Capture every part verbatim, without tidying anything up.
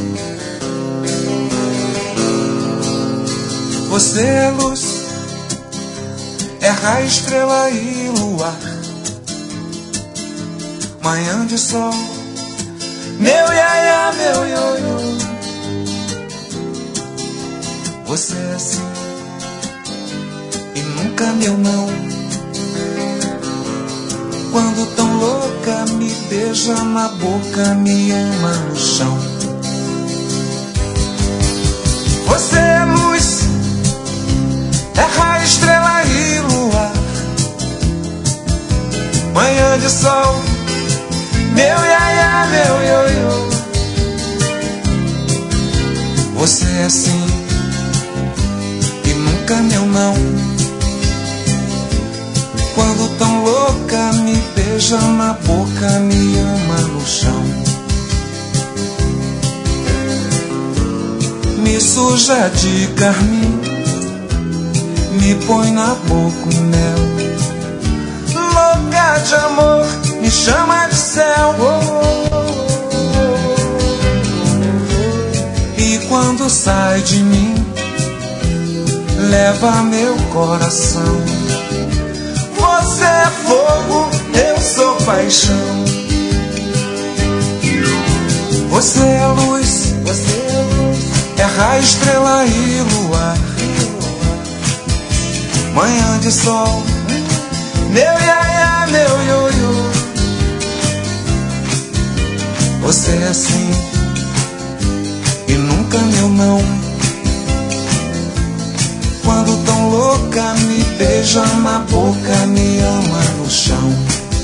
Você é luz, é raio, estrela e luar, manhã de sol, meu iaia, meu ioiô. Você é assim e nunca meu não. Quando tão louca me beija na boca, me ama no chão. Você é luz, é raio, estrela e luar, manhã de sol, meu iaia, meu ioiô. Você é assim e nunca meu não. Quando tão louca me beija na boca, me ama no chão. Me suja de carmim, me põe na boca o mel. Louca de amor, me chama de céu. E quando sai de mim, leva meu coração. Você é fogo, eu sou paixão. Você é luz, você é luz, é raio, estrela e luar, manhã de sol, meu iaia, meu ioiô. Você é assim e nunca meu não. Quando tão louca me beija na boca, me ama no chão.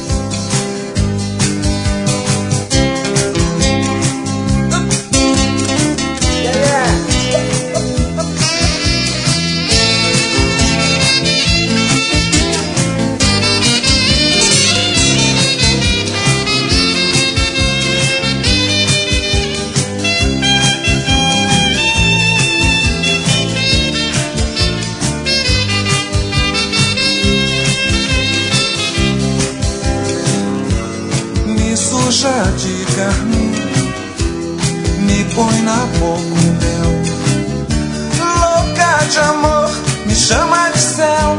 Suja de carmim, me põe na boca o mel. Louca de amor, me chama de céu.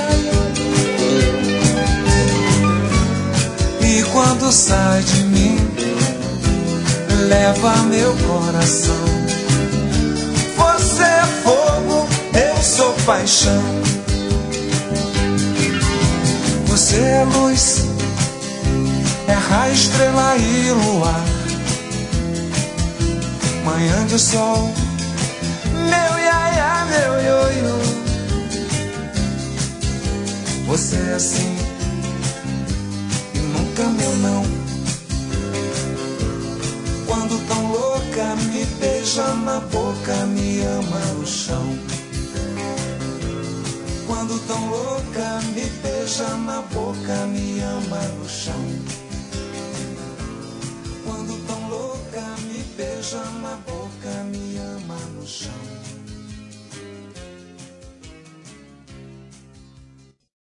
E quando sai de mim, leva meu coração. Você é fogo, eu sou paixão. Você é luz, é raio, estrela e luar, manhã de sol, meu iaia, meu ioiô. Você é assim e nunca meu não. Quando tão louca me beija na boca, me ama no chão. Quando tão louca me beija na boca, me ama no chão.